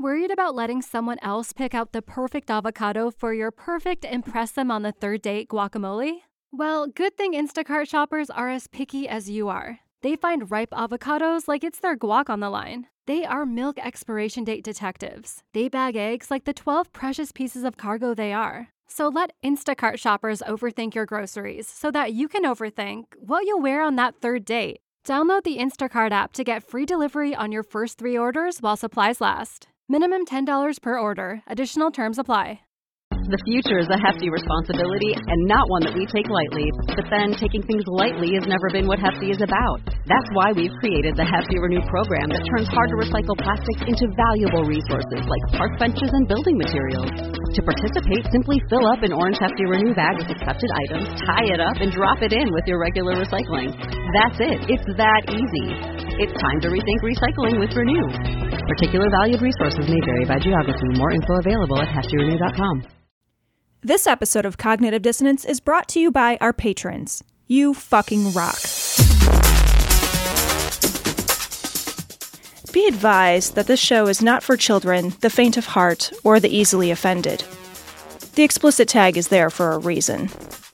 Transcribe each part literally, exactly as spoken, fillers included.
Worried about letting someone else pick out the perfect avocado for your perfect impress them on the third date guacamole? Well, good thing Instacart shoppers are as picky as you are. They find ripe avocados like it's their guac on the line. They are milk expiration date detectives. They bag eggs like the twelve precious pieces of cargo they are. So let Instacart shoppers overthink your groceries so that you can overthink what you'll wear on that third date. Download the Instacart app to get free delivery on your first three orders while supplies last. Minimum ten dollars per order. Additional terms apply. The future is a hefty responsibility and not one that we take lightly. But then taking things lightly has never been what Hefty is about. That's why we've created the Hefty Renew program that turns hard-to-recycle plastics into valuable resources like park benches and building materials. To participate, simply fill up an orange Hefty Renew bag with accepted items, tie it up, and drop it in with your regular recycling. That's it. It's that easy. It's time to rethink recycling with Renew. Particular valued resources may vary by geography. More info available at hefty renew dot com. This episode of Cognitive Dissonance is brought to you by our patrons. You fucking rock. Be advised that this show is not for children, the faint of heart, or the easily offended. The explicit tag is there for a reason.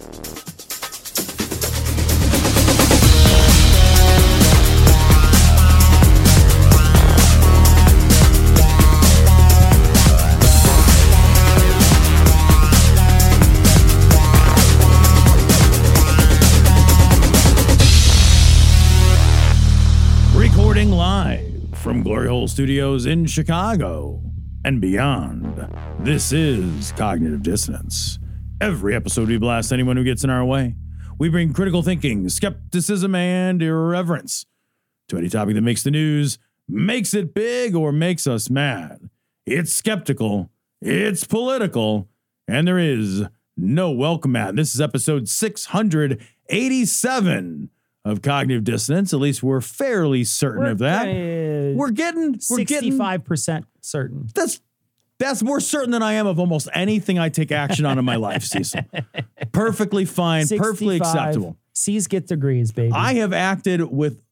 Live from Glory Hole Studios in Chicago and beyond, this is Cognitive Dissonance. Every episode we blast anyone who gets in our way. We bring critical thinking, skepticism, and irreverence to any topic that makes the news, makes it big, or makes us mad. It's skeptical, it's political, and there is no welcome mat. This is episode six hundred eighty-seven of Cognitive Dissonance. At least we're fairly certain we're, of that. Uh, we're getting we're sixty-five percent getting, certain. That's that's more certain than I am of almost anything I take action on in my life, Cecil. Perfectly fine, perfectly acceptable. C's get degrees, baby. I have acted with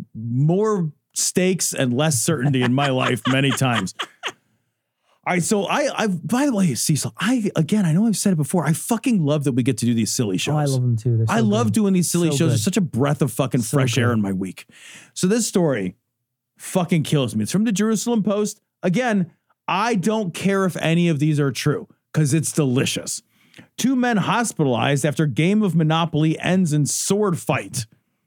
more stakes and less certainty in my life many times. All right, so I, I, by the way, Cecil, I, again, I know I've said it before. I fucking love that we get to do these silly shows. Oh, I love them too. So I love good. doing these silly so shows. Good. It's such a breath of fucking so fresh good. air in my week. So this story fucking kills me. It's from the Jerusalem Post. Again, I don't care if any of these are true because it's delicious. Two men hospitalized after game of Monopoly ends in sword fight.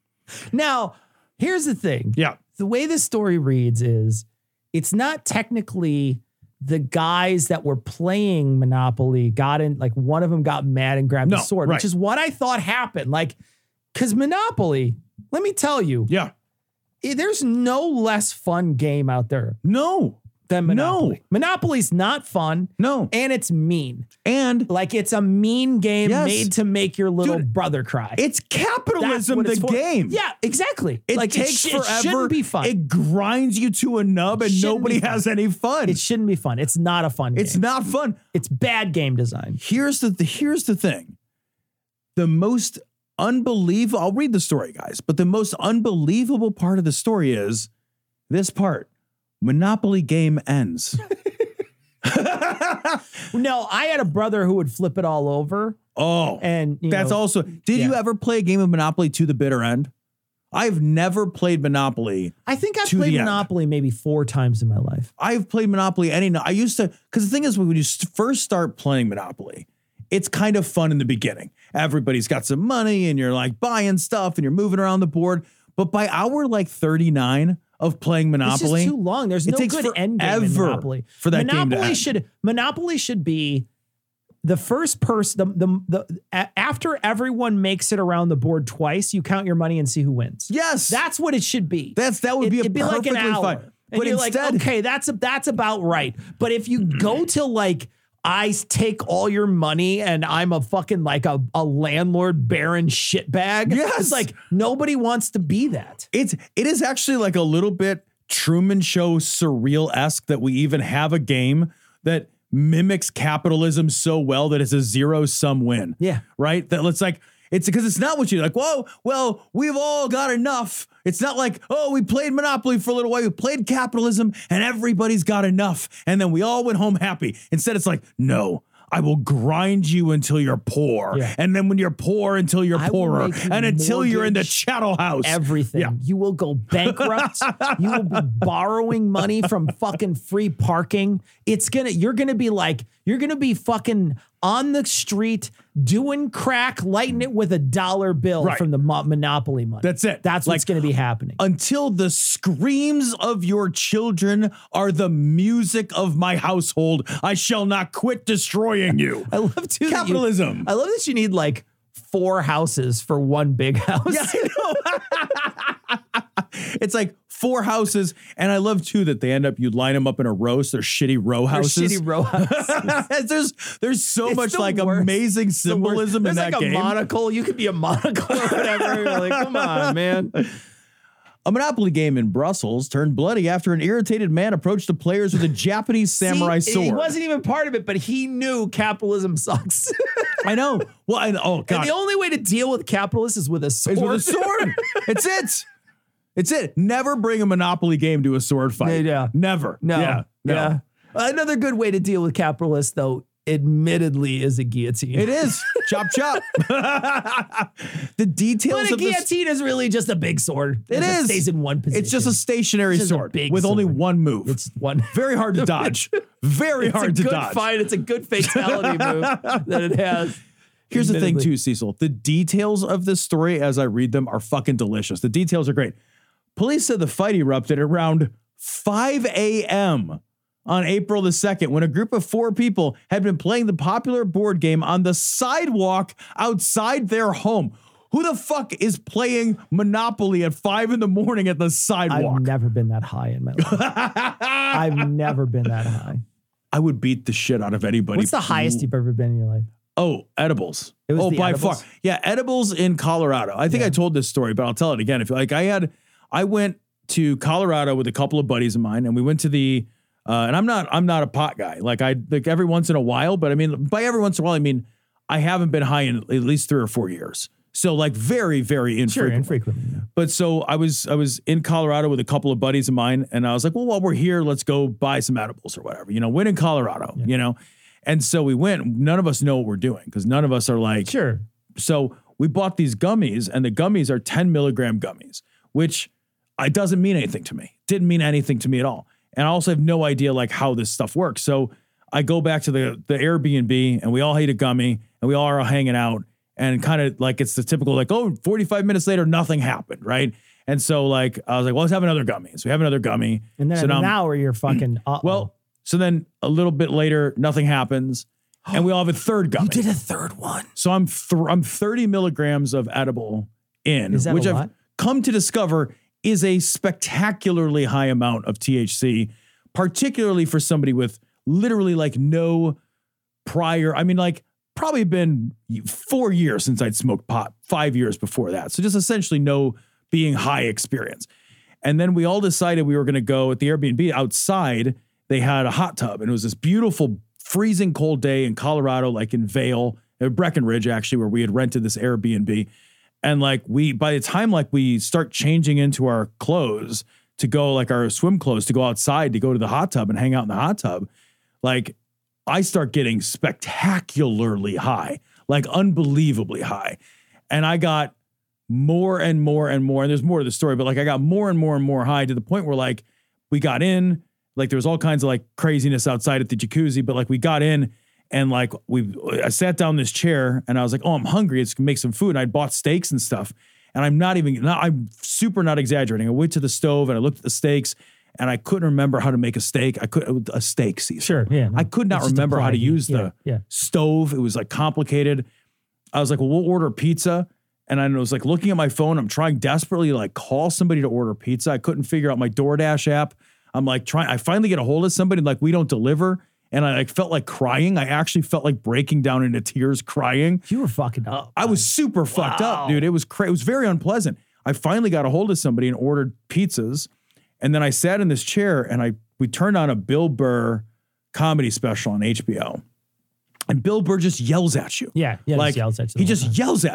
Now, here's the thing. Yeah. The way this story reads is it's not technically the guys that were playing Monopoly got in, like one of them got mad and grabbed no, the sword, right. which is what I thought happened. Like, because Monopoly, let me tell you, Yeah. it, there's no less fun game out there No. than Monopoly. No. Monopoly's not fun. No. And it's mean. And Like, it's a mean game Yes. made to make your little Dude, brother cry. it's That's capitalism, what the it's for. game. Yeah, exactly. It like, takes it, sh- forever. It shouldn't be fun. It grinds you to a nub and Shouldn't nobody be fun. has any fun. It shouldn't be fun. It's not a fun It's game. not fun. It's bad game design. Here's the, the here's the thing. The most unbelievable, I'll read the story, guys, but the most unbelievable part of the story is this part. Monopoly game ends. No, I had a brother who would flip it all over. Oh, And you that's know, also, did yeah. you ever play a game of Monopoly to the bitter end? I've never played Monopoly. I think I've to played the end. Monopoly maybe four times in my life. I've played Monopoly any, I used to, because the thing is, when you first start playing Monopoly, it's kind of fun in the beginning. Everybody's got some money and you're like buying stuff and you're moving around the board. But by hour like thirty-nine of playing Monopoly, It's just too long. There's it no takes good end game in forever Monopoly. for that Monopoly game to end. should Monopoly should be the first person. The, the the a- after everyone makes it around the board twice, you count your money and see who wins. Yes. That's what it should be. That's that would be a It'd be like perfectly an hour. fine. And But you're instead, like, okay, that's a, that's about right. But if you go till like I take all your money and I'm a fucking like a, a landlord baron shitbag. Yes. It's like nobody wants to be that. it's it is actually like a little bit Truman Show surreal-esque that we even have a game that mimics capitalism so well that it's a zero-sum win. Yeah. Right? That it's like, it's because it's not what you like, whoa, well, we've all got enough It's not like, oh, we played Monopoly for a little while. We played capitalism and everybody's got enough. And then we all went home happy. Instead, it's like, no, I will grind you until you're poor. Yeah. And then when you're poor, until you're I will poorer. make you And until you're in the mortgage chattel house. Everything. Yeah. You will go bankrupt. You will be borrowing money from fucking free parking. It's gonna, you're gonna be like, you're gonna be fucking on the street doing crack, lighting it with a dollar bill Right. from the mo- Monopoly money. That's it. That's what's Like, gonna be happening. Until the screams of your children are the music of my household, I shall not quit destroying you. I love too that you- Capitalism. I love that you need like four houses for one big house. Yeah, I know. It's like four houses, and I love too that they end up, you line them up in a row, so they're shitty row Or houses. shitty row houses. there's there's so It's much the like worst. amazing It's the worst. symbolism in There's that like a game. monocle. You could be a monocle or whatever. You're like, come on, man. A Monopoly game in Brussels turned bloody after an irritated man approached the players with a Japanese samurai See, sword. He wasn't even part of it, but he knew capitalism sucks. I know. Well, I, oh god, And the only way to deal with capitalists is with a sword. is with a sword. It's it. It's it. Never bring a Monopoly game to a sword fight. Yeah. Never. No. Yeah. No. Yeah. Another good way to deal with capitalists, though, admittedly, is a guillotine. It is. Chop chop. The details But a of this. guillotine is really just a big sword. It that is. stays in one position. It's just a stationary It's just a sword big with only sword. one move. It's one. very hard to dodge. Very It's hard a to good dodge. fight. It's a good fatality move that it has. Here's the thing Admittedly. too, Cecil. The details of this story as I read them are fucking delicious. The details are great. Police said the fight erupted around five a.m. on April the second when a group of four people had been playing the popular board game on the sidewalk outside their home. Who the fuck is playing Monopoly at five in the morning at the sidewalk? I've never been that high in my life. I've never been that high. I would beat the shit out of anybody. What's the highest you've ever been in your life? Oh, edibles. It was oh, the by edibles? far. Yeah, edibles in Colorado. I think Yeah. I told this story, but I'll tell it again. If like I had, I went to Colorado with a couple of buddies of mine, and we went to the, uh, and I'm not, I'm not a pot guy. Like I, like every once in a while, but I mean, by every once in a while, I mean, I haven't been high in at least three or four years. So like very, very Sure, infrequent. infrequently. Yeah. But so I was I was in Colorado with a couple of buddies of mine, and I was like, well, while we're here, let's go buy some edibles or whatever. You know, we're in Colorado, you know? And so we went. None of us know what we're doing because none of us are like, Sure. so we bought these gummies, and the gummies are ten milligram gummies, which it doesn't mean anything to me. Didn't mean anything to me at all. And I also have no idea like how this stuff works. So I go back to the, the Airbnb, and we all ate a gummy, and we all are hanging out. And kind of like it's the typical like, oh, forty-five minutes later, nothing happened, right? And so like I was like, well, let's have another gummy. So we have another gummy. And then so in now an I'm- hour, you're fucking. Uh-oh. well, so then a little bit later, nothing happens, and we all have a third gummy. you did a third one. So I'm th- I'm thirty milligrams of edible in, Is that which a I've lot? come to discover is a spectacularly high amount of T H C, particularly for somebody with literally like no prior. I mean, like probably been four years since I'd smoked pot, five years before that. So just essentially no being high experience. And then we all decided we were going to go at the Airbnb outside. They had a hot tub, and it was this beautiful freezing cold day in Colorado, like in Vail, at Breckenridge, actually, where we had rented this Airbnb. And like we, by the time like we start changing into our clothes to go, like our swim clothes to go outside to go to the hot tub and hang out in the hot tub, like I start getting spectacularly high, like unbelievably high. And I got more and more and more, and there's more to the story, but like I got more and more and more high to the point where like we got in, like there was all kinds of like craziness outside at the jacuzzi, but like we got in and like we, I sat down in this chair and I was like, oh, I'm hungry. It's gonna make some food. And I bought steaks and stuff. And I'm not even, not, I'm super not exaggerating. I went to the stove and I looked at the steaks and I couldn't remember how to make a steak. I could, a steak, Cecil. Sure. Yeah. no. I could not It's just remember how to applied. use Yeah, the yeah. stove. It was like complicated. I was like, well, we'll order pizza. And I was like looking at my phone. I'm trying desperately to like call somebody to order pizza. I couldn't figure out my DoorDash app. I'm like trying, I finally get a hold of somebody like we don't deliver. And I like felt like crying. I actually felt like breaking down into tears crying. You were fucking up. I was super fucked up, Wow. dude. It was cra- it was very unpleasant. I finally got a hold of somebody and ordered pizzas. And then I sat in this chair and I we turned on a Bill Burr comedy special on H B O. And Bill Burr just yells at you. Yeah. Yeah. like just yells at you he the whole just time. yells at you.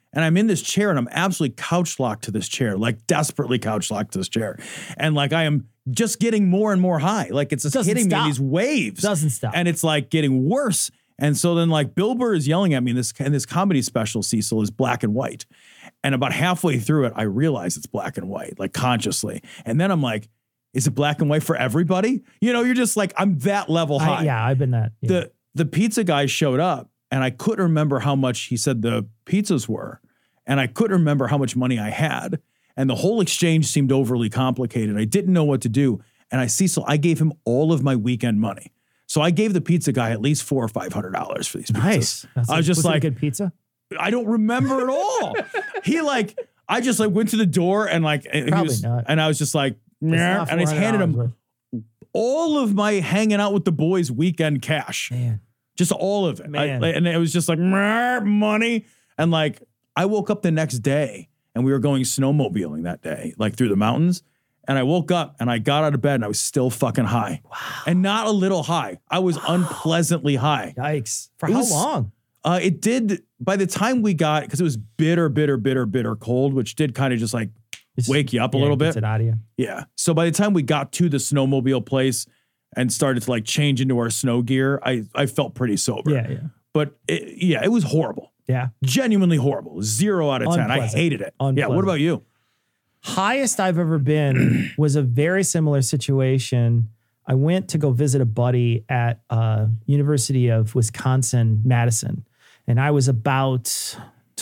And I'm in this chair and I'm absolutely couch locked to this chair, like desperately couch locked to this chair. And like I am just getting more and more high. Like it's just Doesn't hitting stop. me in these waves. Doesn't stop. And it's like getting worse. And so then like Bill Burr is yelling at me in this, in this comedy special, Cecil, is black and white. And about halfway through it, I realize it's black and white, like consciously. And then I'm like, is it black and white for everybody? You know, you're just like, I'm that level high. I, yeah, I've been that. Yeah. The, the pizza guy showed up and I couldn't remember how much he said the pizzas were. And I couldn't remember how much money I had. And the whole exchange seemed overly complicated. I didn't know what to do. And I, Cecil, I gave him all of my weekend money. So I gave the pizza guy at least four or five hundred dollars for these pizzas. Nice. That's I was a, just was it a like, good pizza. I don't remember at all. He like, I just like went to the door and like, and, he Probably was, not. and I was just like, It's "Meh," not and I just handed him worth. all of my hanging out with the boys weekend cash. Man. Just all of it. I, Man. and it was just like "Meh, money. And like, I woke up the next day and we were going snowmobiling that day, like through the mountains. And I woke up and I got out of bed and I was still fucking high. Wow. And not a little high. I was unpleasantly high. Yikes. For It how was- long? Uh, it did, by the time we got, because it was bitter, bitter, bitter, bitter cold, which did kind of just like It's- wake you up a yeah, little gets bit. it out of you. Yeah. So by the time we got to the snowmobile place and started to like change into our snow gear, I, I felt pretty sober. Yeah, yeah. But it, yeah, it was horrible. Yeah. Genuinely horrible. Zero out of ten. I Unpleasant. hated it. Yeah. Unpleasant. What about you? Highest I've ever been was a very similar situation. I went to go visit a buddy at uh, University of Wisconsin, Madison, and I was about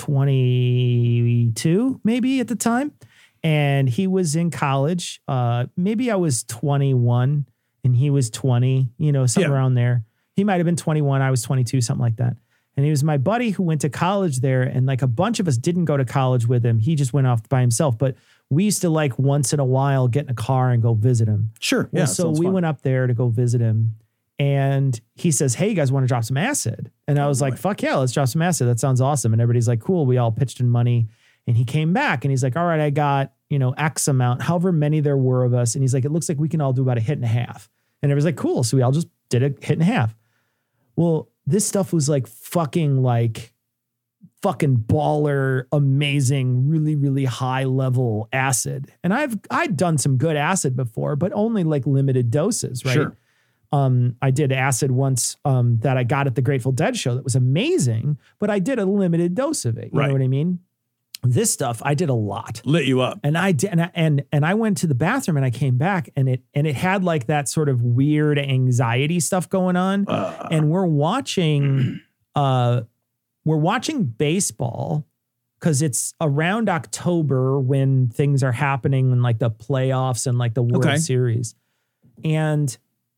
twenty-two maybe at the time, and he was in college. Uh, maybe I was twenty-one and he was twenty, you know, somewhere Yeah. around there. He might have been twenty-one, I was twenty-two, something like that. And he was my buddy who went to college there, and like a bunch of us didn't go to college with him. He just went off by himself, but we used to like once in a while get in a car and go visit him. Sure. Well, Yeah. so sounds we fun. went up there to go visit him, and he says, "Hey, you guys want to drop some acid?" And I was like, "Fuck yeah, let's drop some acid. That sounds awesome." And everybody's like, "Cool." We all pitched in money, and he came back and he's like, "All right, I got, you know, X amount, however many there were of us." And he's like, "It looks like we can all do about a hit and a half." And everybody's like, "Cool." So we all just did a hit and a half. Well, this stuff was like fucking like fucking baller, amazing, really, really high level acid. And I've, I'd done some good acid before, but only like limited doses, right? Sure. Um, I did acid once um, that I got at the Grateful Dead show that was amazing, but I did a limited dose of it. You Right. know what I mean? This stuff, I did a lot. Lit you up. And I did, and I, and and I went to the bathroom and I came back and it and it had like that sort of weird anxiety stuff going on. Uh, And we're watching, uh, we're watching baseball because it's around October when things are happening in like the playoffs and like the World Okay. Series. And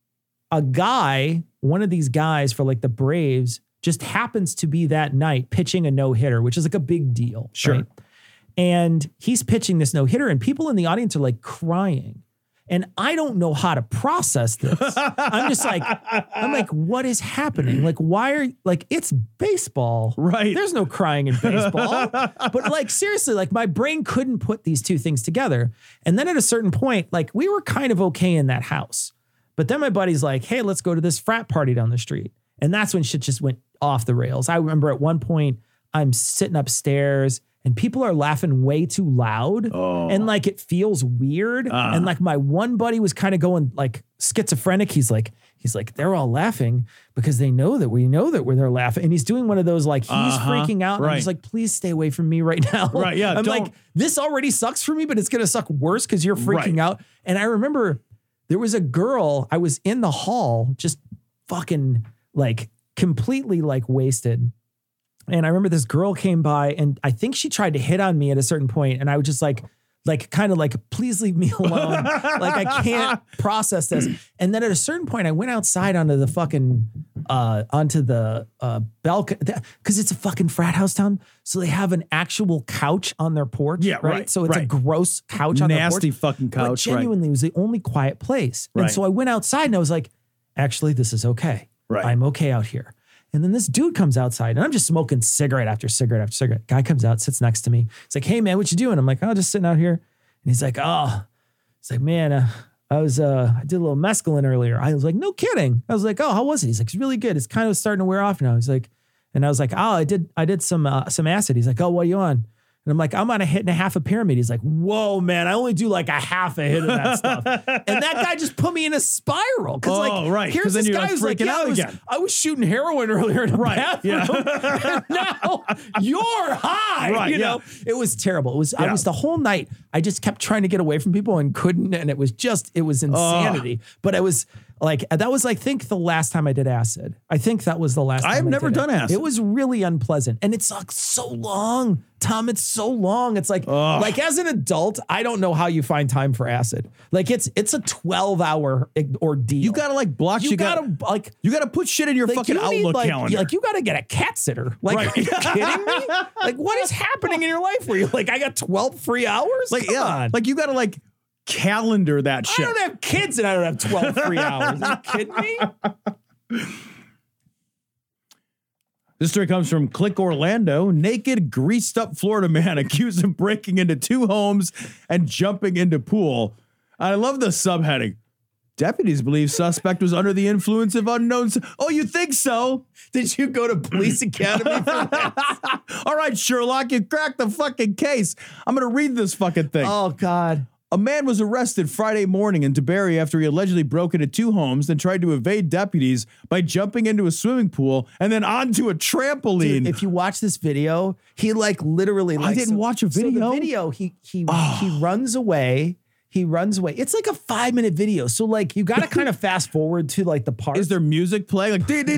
a guy, one of these guys for like the Braves, just happens to be that night pitching a no-hitter, which is like a big deal. Sure. Right? And he's pitching this no-hitter and people in the audience are like crying. And I don't know how to process this. I'm just like, I'm like, what is happening? Like, why are, like, it's baseball. Right. There's no crying in baseball. But like, seriously, like my brain couldn't put these two things together. And then at a certain point, like we were kind of okay in that house. But then my buddy's like, hey, let's go to this frat party down the street. And that's when shit just went off the rails. I remember at one point I'm sitting upstairs and people are laughing way too loud. Oh. And like, it feels weird. Uh. And like my one buddy was kind of going like schizophrenic. He's like, he's like, they're all laughing because they know that we know that we're they're laughing. And he's doing one of those, like he's Uh-huh. freaking out. And I'm Right. just like, please stay away from me right now. Right, yeah, I'm don't- like, this already sucks for me, but it's going to suck worse because you're freaking Right. out. And I remember there was a girl, I was in the hall, just fucking like completely like wasted. And I remember this girl came by and I think she tried to hit on me at a certain point. And I was just like, like kind of like, please leave me alone. Like I can't process this. And then at a certain point I went outside onto the fucking, uh, onto the uh, balcony because it's a fucking frat house town. So they have an actual couch on their porch. Yeah, right. right, So it's a right. gross couch on their porch. Nasty fucking But couch. Right. genuinely, it was the only quiet place. And Right. so I went outside and I was like, actually, this is okay. Right. I'm okay out here. And then this dude comes outside and I'm just smoking cigarette after cigarette after cigarette. Guy comes out, sits next to me. He's like, hey man, what you doing? I'm like, oh, just sitting out here. And he's like, oh, he's like, man, uh, I was, uh, I did a little mescaline earlier. I was like, no kidding. I was like, oh, how was it? He's like, it's really good. It's kind of starting to wear off now. He's like, And I was like, oh, I did, I did some, uh, some acid. He's like, oh, what are you on? And I'm like, I'm on a hit and a half of pyramid. He's like, whoa, man, I only do like a half a hit of that stuff. And that guy just put me in a spiral. Cause oh, like, right. here's then this you're guy like who's like, freaking yeah, out I was, again. I was shooting heroin earlier in the right. bathroom. Yeah. Now you're high. Right, You yeah. know, it was terrible. It was, Yeah. I was the whole night. I just kept trying to get away from people and couldn't. And it was just, it was insanity. But it was like, that was, I think, the last time I did acid. I think that was the last time I've I never did done it. acid. It was really unpleasant. And it's like so long, Tom. It's so long. It's like, Ugh. like as an adult, I don't know how you find time for acid. Like it's, it's a twelve hour ordeal. You gotta like block. you, You, gotta, gotta, like, you gotta put shit in your like, fucking you need, Outlook like, calendar. Like you got to get a cat sitter. Like, Right. are you kidding me? Like, what is happening in your life where you're like, I got twelve free hours? like Come yeah, on. like you gotta like calendar that I shit. don't have kids and I don't have twelve free hours. Are you kidding me? This story comes from Click Orlando. Naked, greased up Florida man accused of breaking into two homes and jumping into pool. I love the subheading. Deputies believe suspect was under the influence of unknown. Su- oh, you think so? Did you go to police academy for that? All right, Sherlock, you cracked the fucking case. I'm going to read this fucking thing. Oh, God. A man was arrested Friday morning in DeBerry after he allegedly broke into two homes and tried to evade deputies by jumping into a swimming pool and then onto a trampoline. Dude, if you watch this video, he like literally like I didn't so- watch a So video. the video, he he he runs away. He runs away. It's like a five minute video. So like you got to kind of fast forward to like the part. Is there music playing? Like, There's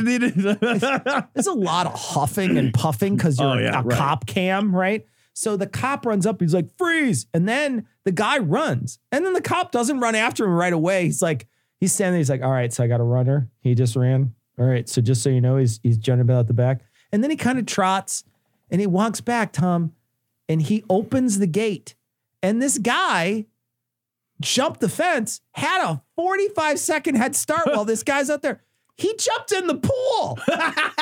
a lot of huffing and puffing because you're Oh, yeah, a right. cop cam, right? So the cop runs up. He's like, freeze. And then the guy runs. And then the cop doesn't run after him right away. He's like, he's standing there. He's like, all right, so I got a runner. He just ran. All right. So just so you know, he's, he's jumping out the back. And then he kind of trots and he walks back, Tom, and he opens the gate. And this guy jumped the fence, had a forty-five second head start while this guy's out there. He jumped in the pool. And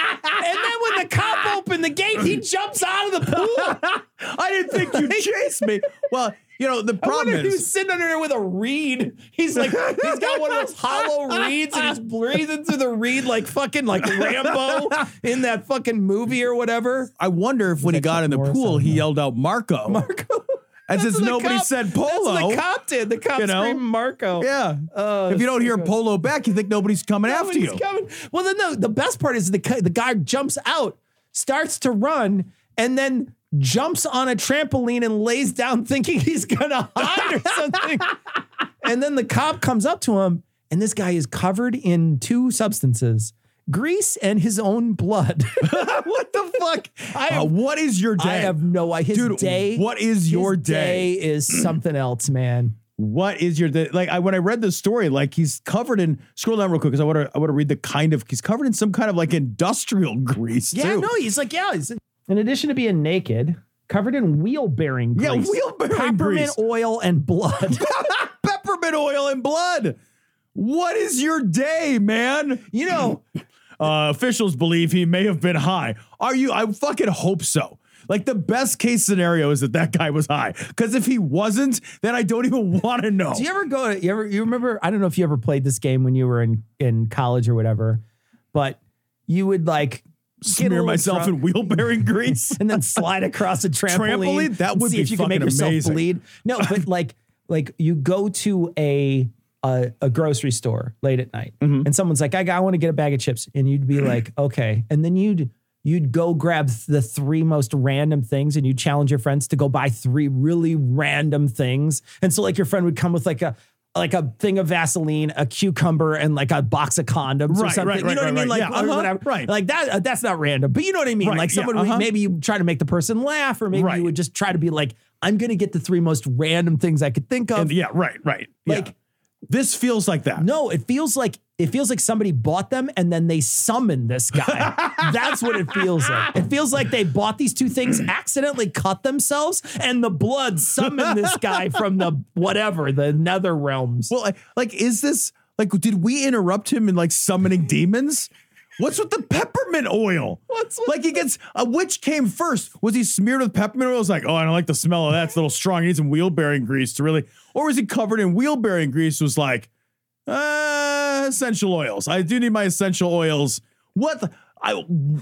then when the cop opened the gate, he jumps out of the pool. I didn't think you'd chase me. Well, you know, the I problem wonder if he was is, sitting under there with a reed. He's like, he's got one of those hollow reeds and he's breathing through the reed like fucking like Rambo in that fucking movie or whatever. I wonder if when he got in the Morris? I pool, don't he know. yelled out Marco. Marco. And That's since what the nobody cop- said Polo. That's what the cop did. The cop You know? screamed Marco. Yeah. Oh, if you don't that's hear so good. Polo back, you think nobody's coming after Nobody's you. coming. Well, then no, the best part is the guy- the guy jumps out, starts to run, and then jumps on a trampoline and lays down thinking he's gonna hide or something. And then the cop comes up to him, and this guy is covered in two substances: grease and his own blood. What the fuck? I Uh, have, what is your day? I have no idea. His Dude, day. what is your his day? day is something else, man. What is your day? Like I, when I read this story, like he's covered in, scroll down real quick because I want to I want to read the kind of, he's covered in some kind of like industrial grease Yeah, too. no, he's like, yeah. He's, in addition to being naked, covered in wheel bearing grease. Yeah, wheel-bearing peppermint grease. oil and blood. Peppermint oil and blood. What is your day, man? You know, Uh, officials believe he may have been high. Are you? I fucking hope so. Like the best case scenario is that that guy was high. Because if he wasn't, then I don't even want to know. do you ever go to, you ever, you remember, I don't know if you ever played this game when you were in, in college or whatever, but you would like get a Smear little myself drunk in wheel-bearing grease? and then slide across a trampoline. Trampoline? That and would see be if you can make fucking yourself amazing. bleed. No, but like, like you go to a, a, a grocery store late at night Mm-hmm. and someone's like, I, got, I want to get a bag of chips. And you'd be like, okay. And then you'd, you'd go grab the three most random things and you'd challenge your friends to go buy three really random things. And so like your friend would come with like a, like a thing of Vaseline, a cucumber, and like a box of condoms or Right, something. right, you know right, what I right, mean? Like right. Yeah, or uh-huh, whatever. right. Like that. uh, that's not random, but you know what I mean? Right, Like yeah, someone would- uh-huh. maybe you try to make the person laugh, or maybe Right. you would just try to be like, I'm going to get the three most random things I could think of. And yeah, right, right. Like- yeah. This feels like that. No, it feels like it feels like somebody bought them and then they summoned this guy. That's what it feels like. It feels like they bought these two things, accidentally cut themselves, and the blood summoned this guy from the whatever, the nether realms. Well, I- like, is this like? Did we interrupt him in like summoning demons? What's with the peppermint oil? What's with- like he gets uh, which came first? Was he smeared with peppermint oil? It's like, oh, I don't like the smell of that. It's a little strong. He needs some wheel bearing grease to really. Or was he covered in wheel bearing grease? Was like, uh, essential oils. I do need my essential oils. What? The, I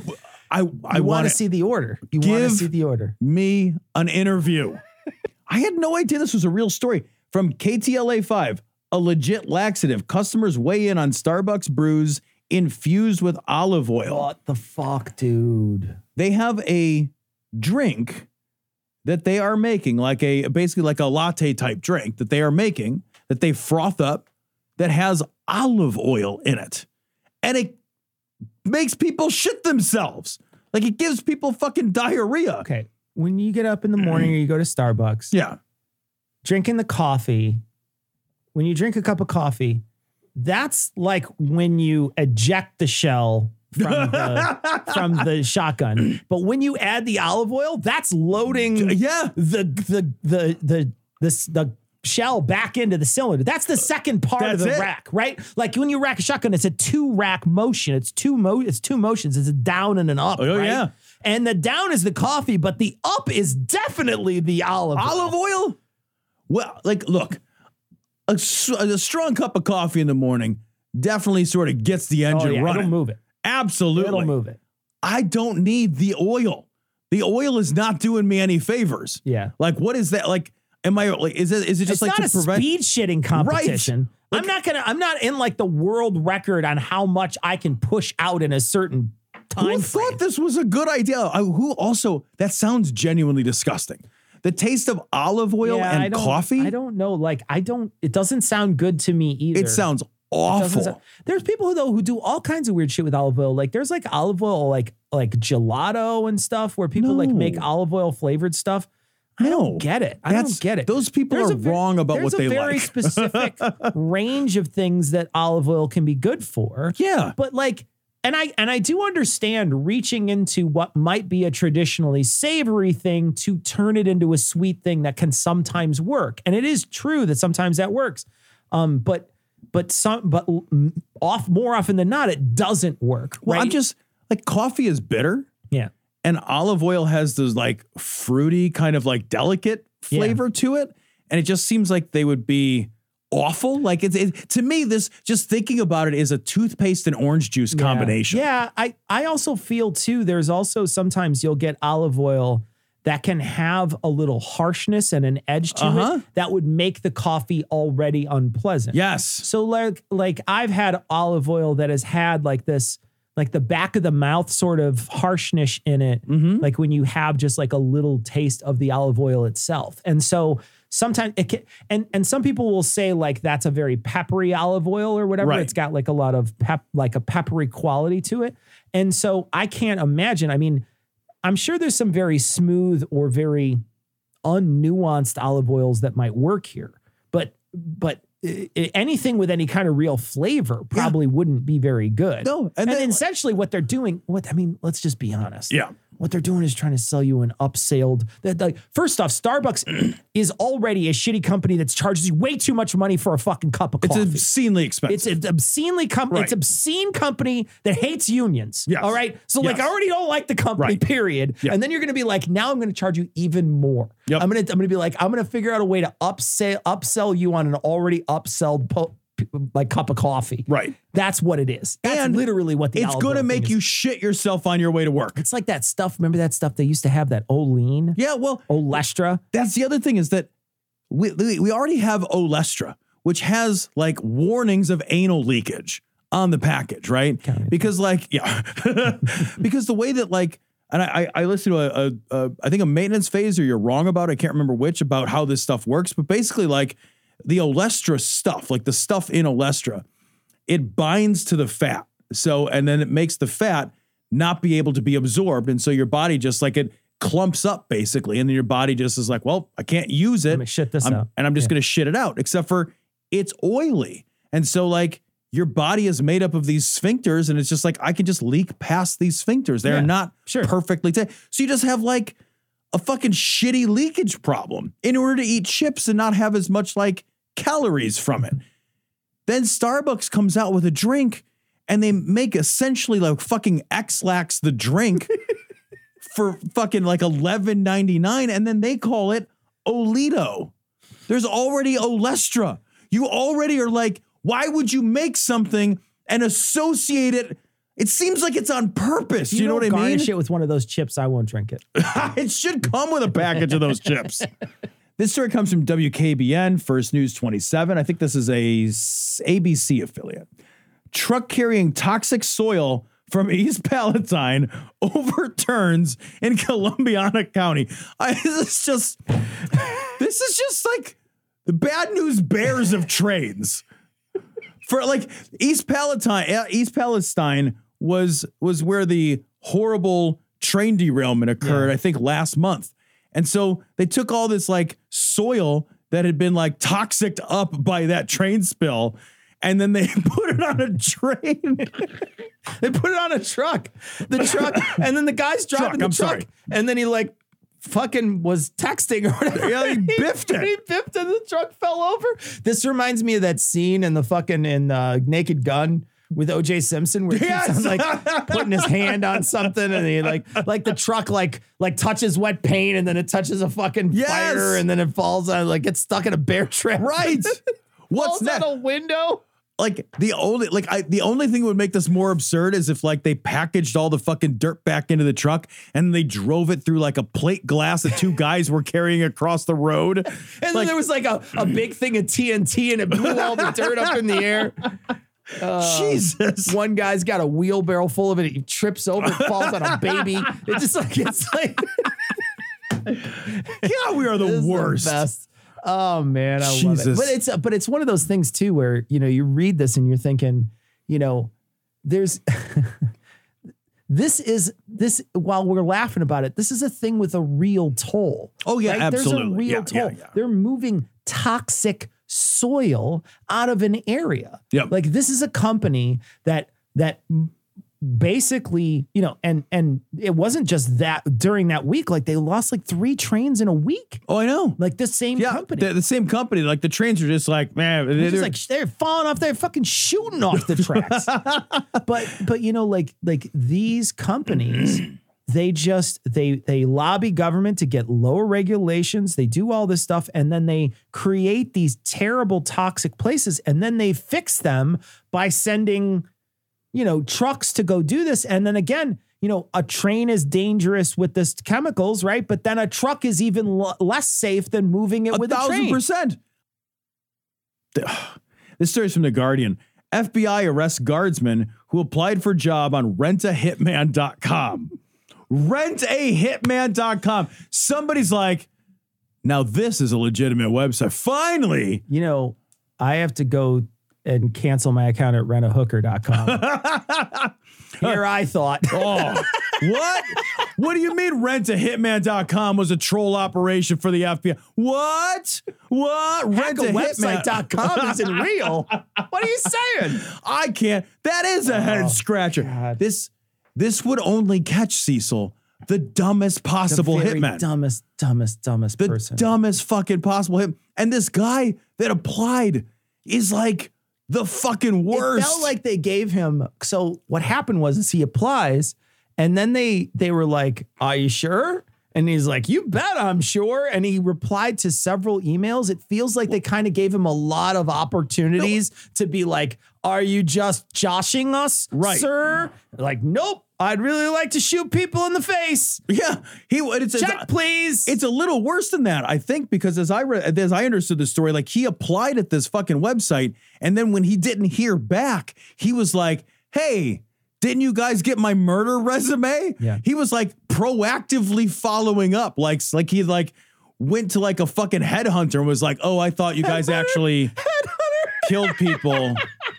I, I want want to see the order. You want to give see the order. me an interview. I had no idea this was a real story. From K T L A five, a legit laxative. Customers weigh in on Starbucks brews infused with olive oil. What the fuck, dude? They have a drink that they are making, like a basically like a latte type drink that they are making, that they froth up, that has olive oil in it. And it makes people shit themselves. Like it gives people fucking diarrhea. Okay. When you get up in the morning or you go to Starbucks, Yeah. drinking the coffee, when you drink a cup of coffee, that's like when you eject the shell from the, from the shotgun. But when you add the olive oil, that's loading Yeah. the the the the the, the shell back into the cylinder. That's the second part That's of the it. rack, right? Like when you rack a shotgun, it's a two rack motion. It's two mo it's two motions. It's a down and an up. Oh, right? yeah. And the down is the coffee, but the up is definitely the olive oil. Olive oil? Well, like, look, a, s- a strong cup of coffee in the morning definitely sort of gets the Oh, engine yeah, running. it'll move it. Absolutely. It'll move it. I don't need the oil. The oil is not doing me any favors. Yeah. Like, what is that? Like, am I like, is it, is it just It's like not to a prevent? speed shitting competition. Like- I'm not gonna. I'm not in like the world record on how much I can push out in a certain time Who frame. thought this was a good idea? I, who also, that sounds genuinely disgusting. The taste of olive oil Yeah, I and don't- coffee, I don't know. Like I don't. It doesn't sound good to me either. it sounds It awful. doesn't sound- there's people who though who do all kinds of weird shit with olive oil. Like there's like olive oil, like like gelato and stuff, where people like No. make olive oil flavored stuff. I No. don't get it. I That's- don't get it. those people There's are a ve- wrong about what they There's a very like. specific range of things that olive oil can be good for. Yeah. But like, and I and I do understand reaching into what might be a traditionally savory thing to turn it into a sweet thing that can sometimes work. And it is true that sometimes that works. Um, but but some but off more often than not, it doesn't work. Well, right? I'm just like, coffee is bitter. yeah. And olive oil has this like fruity kind of like delicate flavor to it. And it just seems like they would be awful. Like it's it, to me, this just thinking about it is a toothpaste and orange juice combination. Yeah, I, I also feel too, there's also sometimes you'll get olive oil that can have a little harshness and an edge to Uh-huh. it that would make the coffee already unpleasant. Yes. So like like I've had olive oil that has had like this like the back of the mouth sort of harshness in it, Mm-hmm. like when you have just like a little taste of the olive oil itself. And so sometimes it can, and and some people will say like that's a very peppery olive oil or whatever. Right. It's got like a lot of pep, like a peppery quality to it. And so I can't imagine. I mean, I'm sure there's some very smooth or very unnuanced olive oils that might work here, but but i- i- anything with any kind of real flavor probably wouldn't be very good. No, and, and then- essentially what they're doing, what I mean, let's just be honest. Yeah. What they're doing is trying to sell you an upsailed. That like first off, Starbucks is already a shitty company that's charges you way too much money for a fucking cup of It's coffee. obscenely expensive. It's an obscenely com- Right. It's obscene company that hates unions. Yes. All right. So like, Yes. I already don't like the company. Right. Period. Yeah. And then you're going to be like, now I'm going to charge you even more. Yep. I'm going to I'm going to be like, I'm going to figure out a way to upsell upsell you on an already upselled po- like cup of coffee. Right. That's what it is. That's And literally what the it's olive going to oil make thing you is. shit yourself on your way to work. It's like that stuff. Remember that stuff they used to have, that Olean, Yeah, well, Olestra. that's the other thing is that we we already have Olestra, which has like warnings of anal leakage on the package, right? Kind of. Because like, yeah, because the way that like, and I I listened to a, a, a I think a maintenance phase, or you're wrong about it, I can't remember which, about how this stuff works, but basically like the Olestra stuff, like the stuff in Olestra, it binds to the fat. So, and then it makes the fat not be able to be absorbed. And so your body just like it clumps up basically. And then your body just is like, well, I can't use it. Let me shit this I'm- out. And I'm just Yeah. going to shit it out, except for it's oily. And so like your body is made up of these sphincters, and it's just like, I can just leak past these sphincters. They're Yeah, not sure. perfectly tight. So you just have like a fucking shitty leakage problem in order to eat chips and not have as much like calories from it. Then Starbucks comes out with a drink, and they make essentially like fucking X-Lax the drink for fucking like eleven ninety-nine, and then they call it Olito. There's already Olestra. You already are like, why would you make something and associate it It seems like it's on purpose. You, you know what I mean? Garnish it with one of those chips, I won't drink it. It should come with a package of those chips. This story comes from W K B N, First News twenty-seven. I think this is a A B C affiliate. Truck carrying toxic soil from East Palatine overturns in Columbiana County. I, this is just, this is just like the bad news bears of trains. For like East Palatine, East Palestine was was where the horrible train derailment occurred, yeah. I think last month. And so they took all this like soil that had been like toxicked up by that train spill, and then they put it on a train. They put it on a truck. The truck, and then the guy's driving Truck, the I'm truck, sorry. and then he like fucking was texting or whatever. Yeah, he biffed it. He biffed and the truck fell over. This reminds me of that scene in the fucking in uh, Naked Gun with O J Simpson where Yes. he's on, like putting his hand on something and he like like the truck like like touches wet paint and then it touches a fucking Yes. fire and then it falls on like gets stuck in a bear trap. Right. What's Falls that? out a window. Like the only like I the only thing that would make this more absurd is if like they packaged all the fucking dirt back into the truck and they drove it through like a plate glass that two guys were carrying across the road. And like, then there was like a, a big thing of T N T and it blew all the dirt up in the air. Uh, Jesus. One guy's got a wheelbarrow full of it. He trips over, falls on a baby. It just like it's like Yeah, we are the this is worst. The best. Oh man, I love it. Jesus. But it's but it's one of those things too where you know you read this and you're thinking, you know, there's this is this while we're laughing about it, this is a thing with a real toll. Oh, yeah, right? There's a absolutely. real Yeah, toll. yeah, yeah. They're moving toxic soil out of an area. Yep. Like this is a company that that basically, you know, and and it wasn't just that during that week, like they lost like three trains in a week. Oh, I know. Like the same Yeah, company. the, the same company. Like the trains are just like, man, They're they're, just like they're falling off, they're fucking shooting off the tracks. but but you know, like like these companies, they just they they lobby government to get lower regulations, they do all this stuff, and then they create these terrible toxic places, and then they fix them by sending, you know, trucks to go do this. And then again, you know, a train is dangerous with this chemicals, right? But then a truck is even l- less safe than moving it a with a thousand train. percent. This story is from The Guardian. F B I arrests guardsman who applied for job on rent a hitman dot com. rent a hitman dot com. Somebody's like, now this is a legitimate website. Finally. You know, I have to go and cancel my account at rent a hooker dot com. Here I thought. Oh, what? What do you mean rent a hitman dot com was a troll operation for the F B I? What? What? rent a website dot com isn't real. What are you saying? I can't. That is a head scratcher. God. This this would only catch Cecil, the dumbest possible The very hitman. Dumbest, dumbest, dumbest the person. dumbest fucking possible hit. And this guy that applied is like the fucking worst. It felt like they gave him. So what happened was is he applies, and then they they were like, "Are you sure?" And he's like, "You bet, I'm sure." And he replied to several emails. It feels like they kind of gave him a lot of opportunities to be like, "Are you just joshing us, Right. sir?" Like, nope. I'd really like to shoot people in the face. yeah, he it's Check, it's, please. It's a little worse than that, I think, because as I read, as I understood the story, like he applied at this fucking website, and then when he didn't hear back, he was like, "Hey, didn't you guys get my murder resume?" Yeah. He was like proactively following up, like like he like went to like a fucking headhunter and was like, "Oh, I thought you guys actually killed people."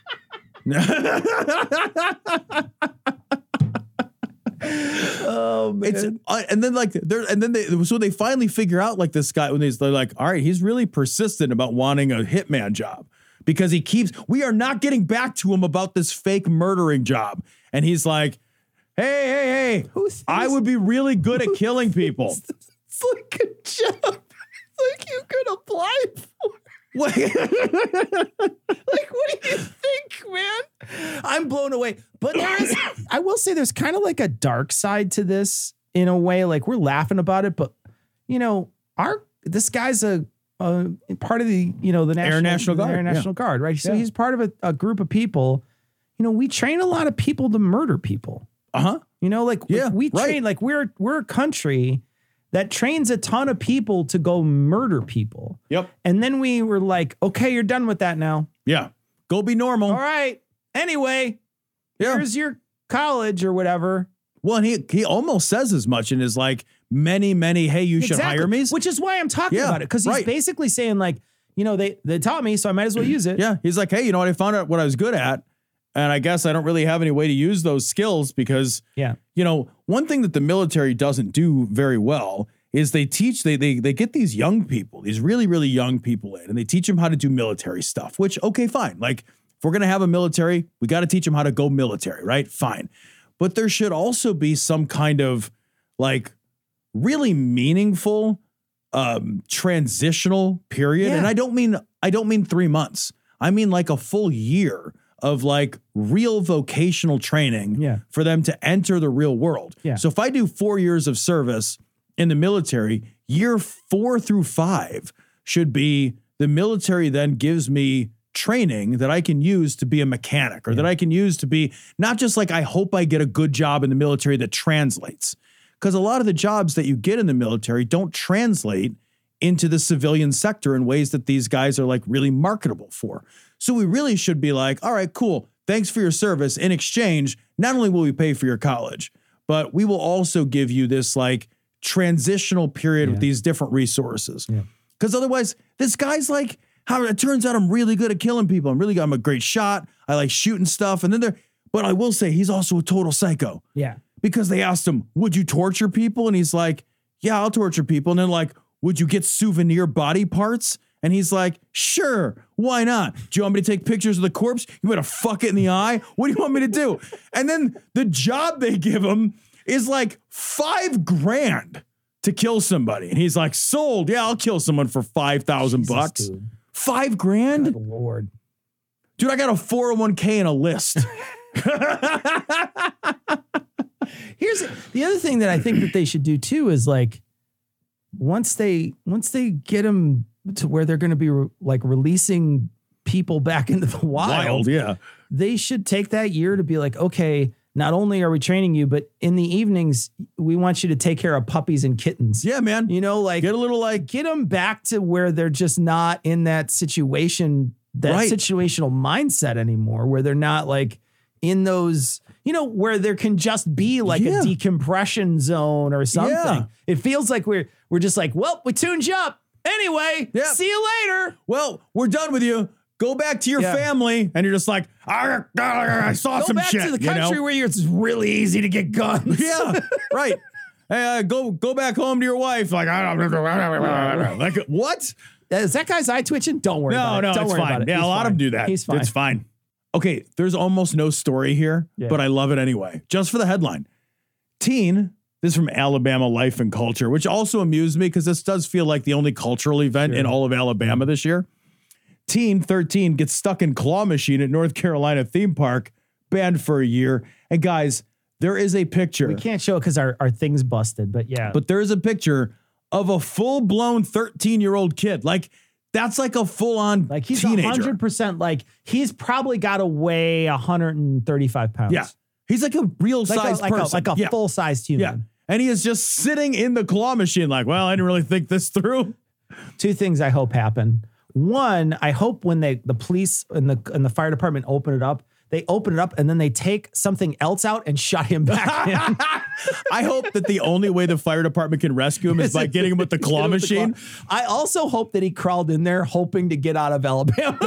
oh man. It's uh, and then like they're and then they so they finally figure out like this guy when they, they're like, all right, he's really persistent about wanting a hitman job because he keeps we are not getting back to him about this fake murdering job, and he's like, hey hey hey, Who thinks- I would be really good at killing people. It's like a job. Like you could apply for. What? Like, what do you think, man? I'm blown away. But there is, I will say there's kind of like a dark side to this in a way. Like we're laughing about it, but you know, our, this guy's a, a part of the, you know, the National, Air National the Guard, Air National Guard, right? So Yeah. he's part of a, a group of people, you know, we train a lot of people to murder people. Uh-huh. You know, like, Yeah, like we right. train, like we're, we're a country that trains a ton of people to go murder people. Yep. And then we were like, okay, you're done with that now. Yeah. Go be normal. All right. Anyway, Yeah. here's your college or whatever. Well, and he he almost says as much in his like many, many, hey, you should Exactly. hire me. Which is why I'm talking Yeah, about it. Because he's right. basically saying like, you know, they, they taught me, so I might as well use it. Yeah. He's like, hey, you know what? I found out what I was good at. And I guess I don't really have any way to use those skills because, Yeah. you know, one thing that the military doesn't do very well is they teach, they they they get these young people, these really, really young people in, and they teach them how to do military stuff, which, okay, fine. Like, if we're going to have a military, we got to teach them how to go military, right? Fine. But there should also be some kind of like really meaningful um, transitional period. Yeah. And I don't mean, I don't mean three months. I mean like a full year of like real vocational training Yeah. for them to enter the real world. Yeah. So if I do four years of service in the military, year four through five should be the military then gives me training that I can use to be a mechanic or that I can use to be not just like, I hope I get a good job in the military that translates. Because a lot of the jobs that you get in the military don't translate into the civilian sector in ways that these guys are like really marketable for. So we really should be like, all right, cool. Thanks for your service. In exchange, not only will we pay for your college, but we will also give you this like transitional period Yeah. with these different resources. Yeah. Because otherwise, this guy's like, how it turns out I'm really good at killing people. I'm really good. I'm a great shot. I like shooting stuff. And then they're, but I will say he's also a total psycho. Yeah. Because they asked him, would you torture people? And he's like, yeah, I'll torture people. And then like, would you get souvenir body parts? And he's like, sure, why not? Do you want me to take pictures of the corpse? You want to fuck it in the eye? What do you want me to do? And then the job they give him is like five grand to kill somebody. And he's like, sold. Yeah, I'll kill someone for five thousand bucks. Dude. Five grand? Good Lord. Dude, I got a four oh one k and a list. Here's the other thing that I think that they should do too is like once they once they get them to where they're going to be re- like releasing people back into the wild, Wild, yeah. they should take that year to be like, okay, not only are we training you, but in the evenings we want you to take care of puppies and kittens. Yeah, man. You know, like Get a little like, get them back to where they're just not in that situation, that Right. situational mindset anymore, where they're not like in those, you know, where there can just be like Yeah. a decompression zone or something. Yeah. It feels like we're we're just like, well, we tuned you up. Anyway, Yeah. see you later. well, we're done with you. Go back to your Yeah. family. And you're just like, I, I saw Go some back shit. to the you know? country where you're, it's really easy to get guns. Yeah, right. Hey, uh, go go back home to your wife. Like, I don't like what? Is that guy's eye twitching? Don't worry No, about it. no, Don't it's worry fine. about it. Yeah, He's a lot of fine. them do that. He's fine. It's fine. Okay, there's almost no story here, Yeah. but I love it anyway. Just for the headline. Teen, this is from Alabama Life and Culture, which also amused me because this does feel like the only cultural event in all of Alabama this year. Teen, thirteen, gets stuck in claw machine at North Carolina theme park, banned for a year. And guys, there is a picture. We can't show it because our, our thing's busted, but yeah. But there is a picture of a full-blown thirteen-year-old kid. Like, that's like a full-on like he's teenager. one hundred percent like he's probably got to weigh one hundred thirty-five pounds. Yeah. He's like a real Like a, size like a, person. like a yeah. full-sized human. Yeah. And he is just sitting in the claw machine like, well, I didn't really think this through. Two things I hope happen. One, I hope when they the police and the and the fire department open it up, they open it up and then they take something else out and shut him back in. I hope that the only way the fire department can rescue him is by getting him with the claw Get him with the machine. claw. I also hope that he crawled in there hoping to get out of Alabama.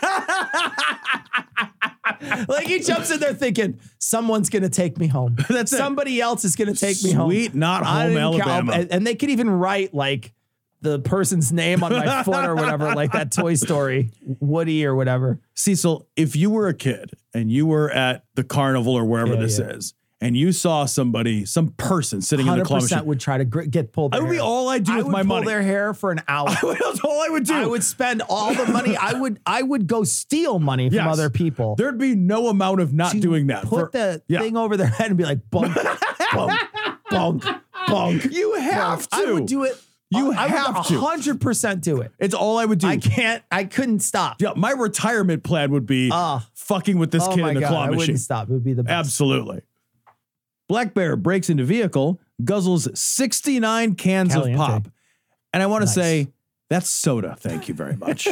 Like he jumps in there thinking, someone's going to take me home. That's it. Somebody else is going to take me home. Sweet, not I home, didn't care. Alabama. And, and they could even write like the person's name on my foot or whatever, like that Toy Story, Woody or whatever. Cecil, if you were a kid and you were at the carnival or wherever Yeah, this yeah. is, and you saw somebody, some person sitting in the claw one hundred percent machine, would try to gr- get pulled. that their would be hair. all I'd do I with would my pull money. their hair for an hour. That's all I would do. I would spend all the money. I would I would go steal money from Yes. other people. There'd be no amount of not to doing that. Put for- the yeah. thing over their head and be like, bunk, bunk, bunk, bunk. You have to. I would do it You I have would to. one hundred percent do it. It's all I would do. I can't. I couldn't stop. Yeah, my retirement plan would be Uh, fucking with this oh kid my in the God, claw I machine. wouldn't stop. It would be the best. Absolutely. Black Bear breaks into vehicle, guzzles sixty-nine cans Caliente. of pop. And I want to Nice. say, that's soda. Thank you very much.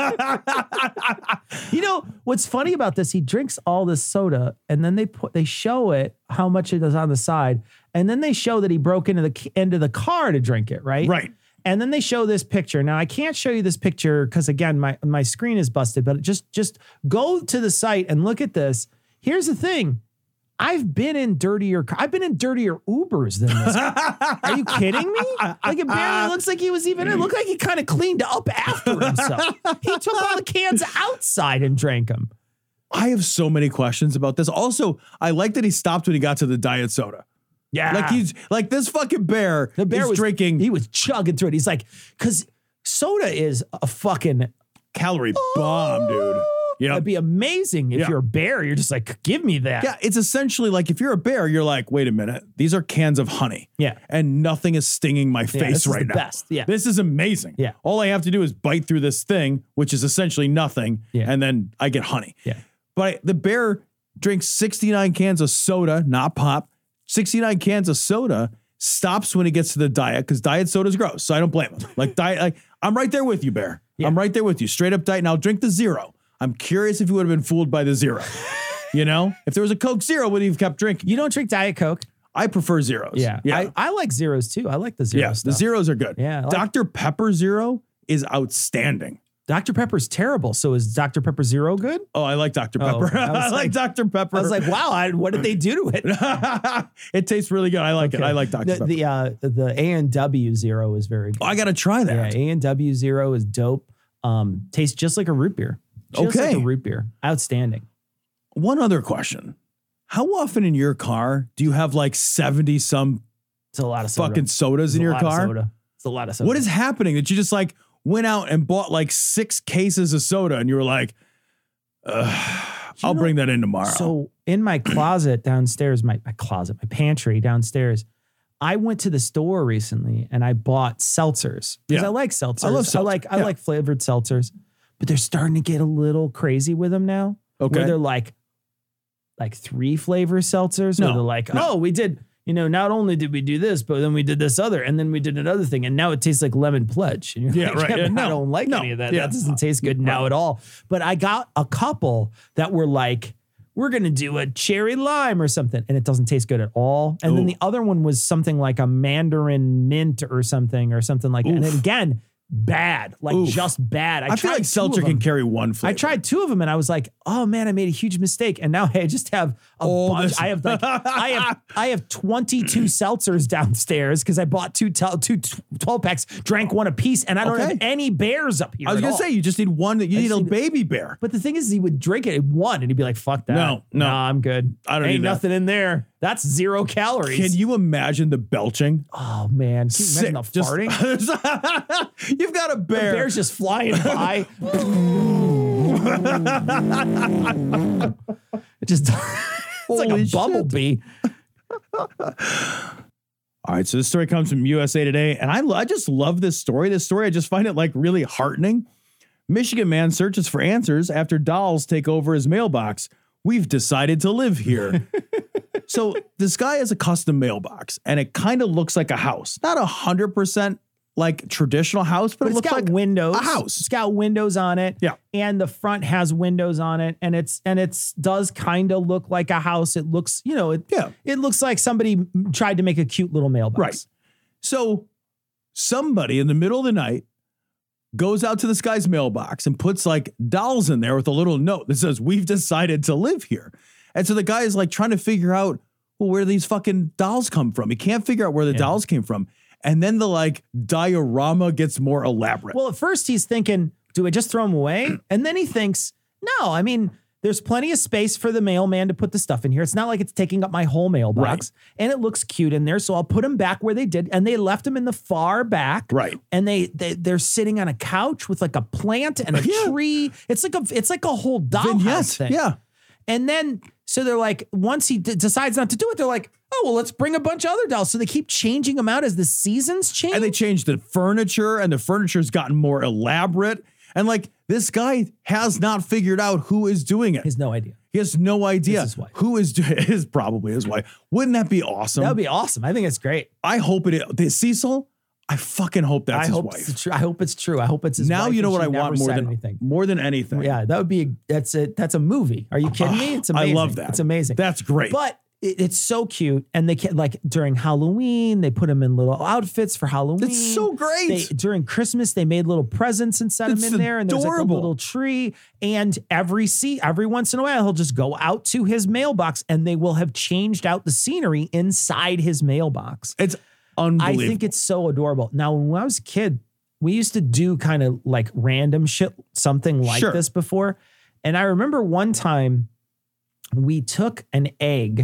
You know what's funny about this? He drinks all this soda, and then they put they show it how much it is on the side, and then they show that he broke into the into the car to drink it, right? Right. And then they show this picture. Now I can't show you this picture because again, my my screen is busted. But just just go to the site and look at this. Here's the thing. I've been in dirtier. I've been in dirtier Ubers than this. Are you kidding me? Like it barely looks like he was even. It looked like he kind of cleaned up after himself. He took all the cans outside and drank them. I have so many questions about this. Also, I like that he stopped when he got to the diet soda. Yeah, Like he's like this fucking bear, the bear is was drinking He was chugging through it. He's like, because soda is a fucking calorie bomb, dude. Yeah. It'd be amazing if Yeah. you're a bear. You're just like, give me that. Yeah, it's essentially like if you're a bear, you're like, wait a minute, these are cans of honey. Yeah. And nothing is stinging my face this is right the now. best. Yeah. This is amazing. Yeah. All I have to do is bite through this thing, which is essentially nothing, Yeah. and then I get honey. Yeah. But the bear drinks sixty-nine cans of soda, not pop, sixty-nine cans of soda, stops when he gets to the diet because diet soda is gross. So I don't blame him. Like diet, like I'm right there with you, bear. Yeah. I'm right there with you. Straight up diet. And I'll drink the zero. I'm curious if you would have been fooled by the zero. You know, if there was a Coke Zero, would he have kept drinking? You don't drink Diet Coke? I prefer zeros. Yeah. yeah, I, I like zeros too. I like the zero yes. stuff. The zeros are good. Yeah, I like- Doctor Pepper Zero is outstanding. Doctor Pepper's terrible. So is Doctor Pepper Zero good? Oh, I like Doctor Oh, Pepper. I was I, like like- Doctor Pepper. I was like, wow, I, what did they do to it? It tastes really good. I like it. Okay. I like Doctor the, Pepper. The uh, the A and W Zero is very good. Oh, I gotta try Yeah, that. A and W Zero is dope. Um, tastes just like a root beer. Just Okay. like a root beer. Outstanding. One other question: how often in your car do you have like seventy some It's a lot of soda. fucking sodas It's in a your lot of car? soda. It's a lot of soda. What is happening that you just like went out and bought like six cases of soda and you were like, Ugh, I'll know- bring that in tomorrow. So in my closet downstairs, my, my closet, my pantry downstairs, I went to the store recently and I bought seltzers because Yeah. I like seltzers. I love I like seltzer. I Yeah. like flavored seltzers, but they're starting to get a little crazy with them now. Okay. Where they're like, like three flavor seltzers. No, Where they're like, no. oh, we did. You know, not only did we do this, but then we did this other, and then we did another thing, and now it tastes like lemon pledge. And you're Yeah, like, right. yeah, Yeah, but I no, don't like no, any of that. yeah. That doesn't taste good now at all. But I got a couple that were like, we're gonna do a cherry lime or something, and it doesn't taste good at all. And then Ooh. the other one was something like a mandarin mint or something or something like that. And then Oof. again, bad, like Oof. just bad. I, I feel tried like two seltzer of can them. carry one flavor. I tried two of them and I was like, oh man, I made a huge mistake. And now I just have a All bunch. this- I have like, I have, I have twenty-two seltzers downstairs because I bought two, tel- two twelve packs, drank one apiece, and I don't Okay. have any bears up here. I was at gonna all. say you just need one. You need just a need- baby bear. But the thing is, he would drink it at one and he'd be like, fuck that. No, no. Nah, I'm good. I don't Ain't need that. nothing in there. That's zero calories. Can you imagine the belching? Oh man. Can you imagine the Sick. Just- farting? You've got a The bear. bear's just flying by. It just it's like Holy a shit. bumblebee. All right, so this story comes from U S A Today, and I, lo- I just love this story. This story, I just find it like really heartening. Michigan man searches for answers after dolls take over his mailbox. We've decided to live here. So this guy has a custom mailbox, and it kind of looks like a house. Not a hundred percent like traditional house, but, But it it's looks got like windows. a house. It's got windows on it. Yeah. And the front has windows on it. And it's and it's does kind of look like a house. It looks, you know, it Yeah. it looks like somebody m- tried to make a cute little mailbox. Right. So somebody in the middle of the night goes out to this guy's mailbox and puts like dolls in there with a little note that says, we've decided to live here. And so the guy is like trying to figure out, well, where these fucking dolls come from. He can't figure out where the Yeah. dolls came from. And then the like diorama gets more elaborate. Well, at first he's thinking, do I just throw them away? And then he thinks, no, I mean, there's plenty of space for the mailman to put the stuff in here. It's not like it's taking up my whole mailbox. Right. And it looks cute in there. So I'll put them back where they did. And they left them in the far back. Right. And they, they they're sitting on a couch with like a plant and a Yeah. tree. It's like a it's like a whole dollhouse Vignette. thing. Yeah. And then so they're like, once he d- decides not to do it, they're like, oh, well, let's bring a bunch of other dolls. So they keep changing them out as the seasons change. And they changed the furniture, and the furniture's gotten more elaborate. And like, this guy has not figured out who is doing it. He has no idea. He has no idea His wife. who is doing it. Is probably his wife. Wouldn't that be awesome? That would be awesome. I think it's great. I hope it is. This Cecil, I fucking hope that's I his hope wife. it's true. I hope it's true. I hope it's his Now wife you know and what she I want never more said than anything. more than anything. Yeah, that would be a, that's a that's a movie. Are you kidding me? It's amazing. I love that. It's amazing. That's great. But it, it's so cute, and they can like during Halloween they put them in little outfits for Halloween. It's so great. They, during Christmas they made little presents and set It's them in there, and there's like a adorable. little tree. And every see every once in a while he'll just go out to his mailbox, and they will have changed out the scenery inside his mailbox. It's I unbelievable. think it's so adorable. Now, when I was a kid, we used to do kind of like random shit, something like Sure. this before. And I remember one time we took an egg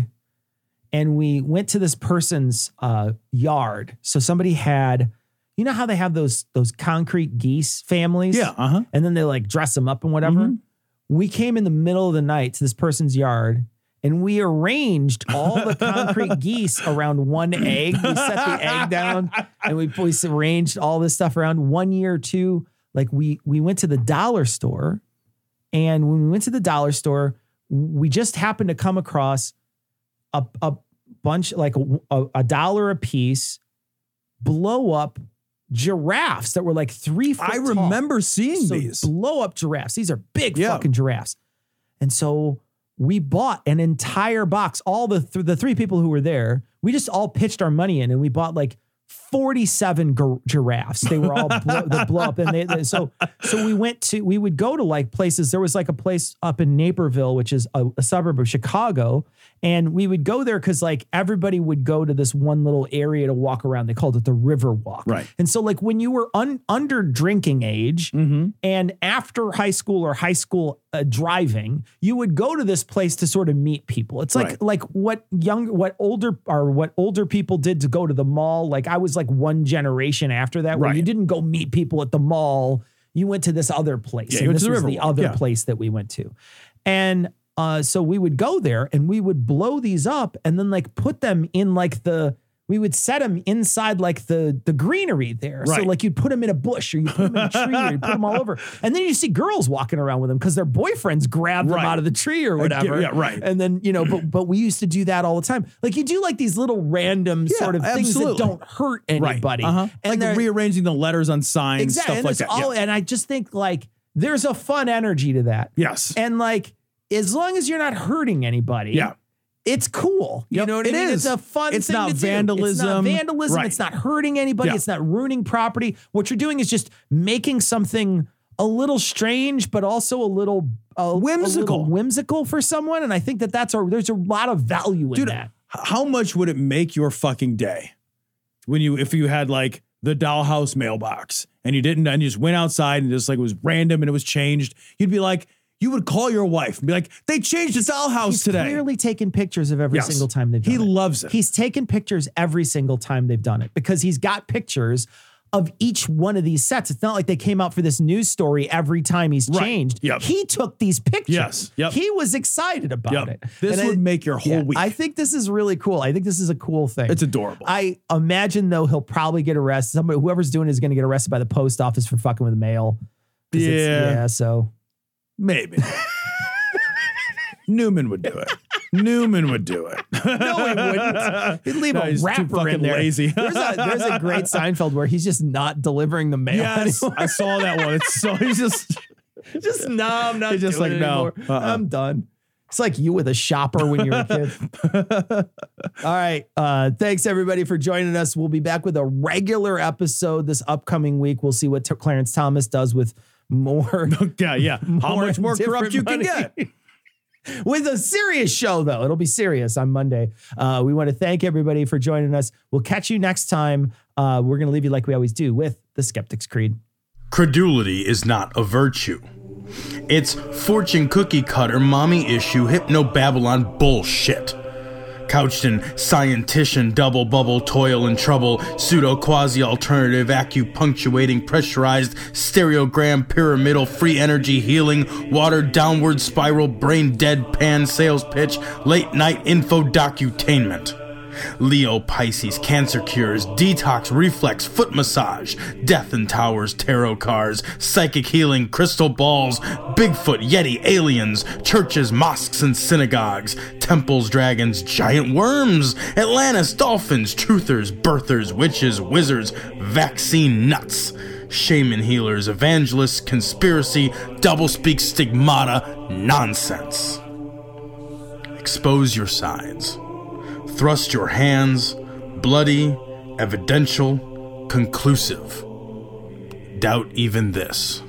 and we went to this person's uh, yard. So somebody had, you know how they have those those concrete geese families? Yeah, uh-huh. And then they like dress them up and whatever. Mhm. We came in the middle of the night to this person's yard, and we arranged all the concrete geese around one egg. We set the egg down, and we, we arranged all this stuff around. One year or two, like we we went to the dollar store, and when we went to the dollar store, we just happened to come across a, a bunch, like a, a dollar a piece, blow up giraffes that were like three foot I tall. remember seeing So these. blow up giraffes. These are big Yeah. fucking giraffes. And so we bought an entire box. All the th- the three people who were there, we just all pitched our money in, and we bought like forty-seven gir- giraffes. They were all blow, they blow up, and they, they so so we went to we would go to like places. There was like a place up in Naperville, which is a, a suburb of Chicago, and we would go there because like everybody would go to this one little area to walk around. They called it the River Walk, Right. And so like when you were un, under drinking age Mm-hmm. and after high school or high school uh, driving, you would go to this place to sort of meet people. It's like Right. like what young, what older or what older people did to go to the mall. Like I was like one generation after that, where Right. you didn't go meet people at the mall. You went to this other place. Yeah, and you went this to the was Riverwalk, the other yeah. place that we went to. And uh, so we would go there and we would blow these up and then like put them in like the, we would set them inside like the the greenery there. So Right. like you'd put them in a bush or you put them in a tree or you put them all over. And then you see girls walking around with them because their boyfriends grabbed them Right. out of the tree or whatever. yeah, right. And then, you know, but but we used to do that all the time. Like you do like these little random Yeah, sort of things absolutely. that don't hurt anybody. Right. Uh-huh. And Like they're- rearranging the letters on signs, exactly. stuff And, like there's that. all, Yeah. and I just think like there's a fun energy to that. Yes. And like, as long as you're not hurting anybody. Yeah. It's cool. You Yep, know what it I mean? is. It's a fun It's thing not to do. vandalism. It's not vandalism. Right. It's not hurting anybody. Yeah. It's not ruining property. What you're doing is just making something a little strange, but also a little a, Whimsical. a little whimsical for someone. And I think that that's a, there's a lot of value in Dude, that. h- how much would it make your fucking day when you, if you had like the dollhouse mailbox and you didn't, and you just went outside and just like it was random and it was changed? You'd be like, you would call your wife and be like, they changed the dollhouse He's today. clearly taken pictures of every Yes. single time they've done He it. loves it. He's taken pictures every single time they've done it because he's got pictures of each one of these sets. It's not like they came out for this news story every time he's Right. changed. Yep. He took these pictures. Yes. Yep. He was excited about Yep. it. This And would I- make your whole yeah, week. I think this is really cool. I think this is a cool thing. It's adorable. I imagine, though, he'll probably get arrested. Somebody, whoever's doing it is going to get arrested by the post office for fucking with the mail. 'Cause it's- Yeah. Yeah, so. Maybe. Newman would do it. Newman would do it. No, he wouldn't. He'd leave No, a he's too rapper fucking in there. lazy. There's a, there's a great Seinfeld where he's just not delivering the mail Yes, anymore. I saw that one. It's so he's just Just no, I'm not He's just doing like, it no, anymore. uh-uh. I'm done. It's like you with a shopper when you were a kid. All right. Uh, thanks everybody for joining us. We'll be back with a regular episode this upcoming week. We'll see what T- Clarence Thomas does with more. yeah, yeah. How More much more corrupt different you can money. get? With a serious show, though. It'll be serious on Monday. Uh, we want to thank everybody for joining us. We'll catch you next time. Uh, we're going to leave you like we always do with the Skeptic's Creed. Credulity is not a virtue. It's fortune cookie cutter, mommy issue, hypno Babylon bullshit. Couched in scientician, double bubble, toil and trouble, pseudo quasi alternative, acupunctuating, pressurized, stereogram, pyramidal, free energy healing, water downward spiral, brain deadpan, sales pitch, late night info docutainment. Leo, Pisces, cancer cures, detox, reflex, foot massage, death and towers, tarot cards, psychic healing, crystal balls, Bigfoot, Yeti, aliens, churches, mosques and synagogues, temples, dragons, giant worms, Atlantis, dolphins, truthers, birthers, witches, wizards, vaccine nuts, shaman healers, evangelists, conspiracy, doublespeak, stigmata, nonsense. Expose your sides. Thrust your hands, bloody, evidential, conclusive. Doubt even this.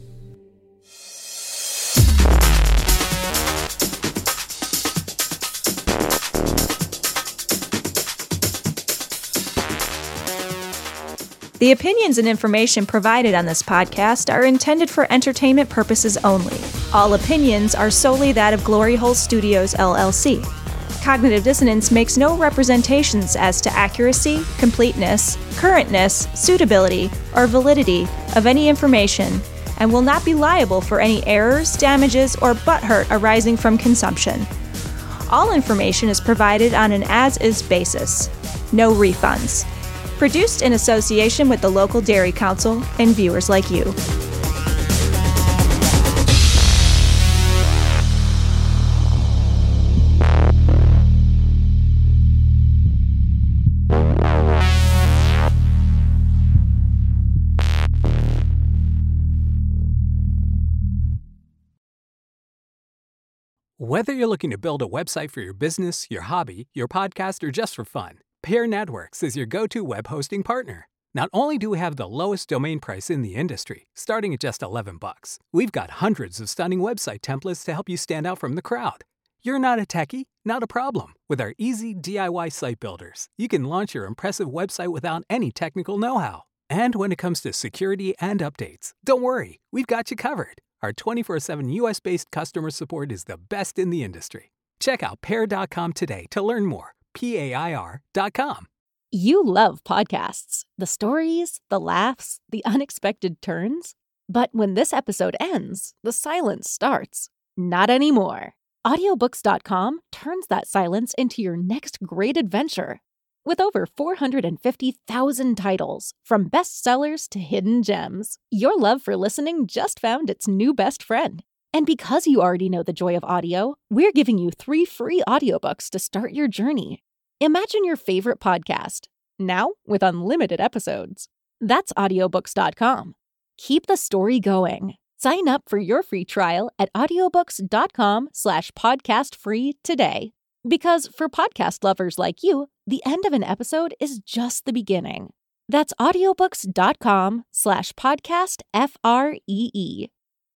The opinions and information provided on this podcast are intended for entertainment purposes only. All opinions are solely that of Glory Hole Studios, L L C. Cognitive Dissonance makes no representations as to accuracy, completeness, currentness, suitability, or validity of any information, and will not be liable for any errors, damages, or butthurt arising from consumption. All information is provided on an as-is basis. No refunds. Produced in association with the local Dairy Council and viewers like you. Whether you're looking to build a website for your business, your hobby, your podcast, or just for fun, Pair Networks is your go-to web hosting partner. Not only do we have the lowest domain price in the industry, starting at just eleven bucks, we've got hundreds of stunning website templates to help you stand out from the crowd. You're not a techie? Not a problem. With our easy D I Y site builders, you can launch your impressive website without any technical know-how. And when it comes to security and updates, don't worry, we've got you covered. Our twenty-four seven U S-based customer support is the best in the industry. Check out pair dot com today to learn more. P A I R dot com. You love podcasts. The stories, the laughs, the unexpected turns. But when this episode ends, the silence starts. Not anymore. audiobooks dot com turns that silence into your next great adventure. With over four hundred fifty thousand titles, from bestsellers to hidden gems, your love for listening just found its new best friend. And because you already know the joy of audio, we're giving you three free audiobooks to start your journey. Imagine your favorite podcast, now with unlimited episodes. That's audiobooks dot com. Keep the story going. Sign up for your free trial at audiobooks dot com slash podcast free today. Because for podcast lovers like you, the end of an episode is just the beginning. That's audiobooks dot com slash podcast F R E E.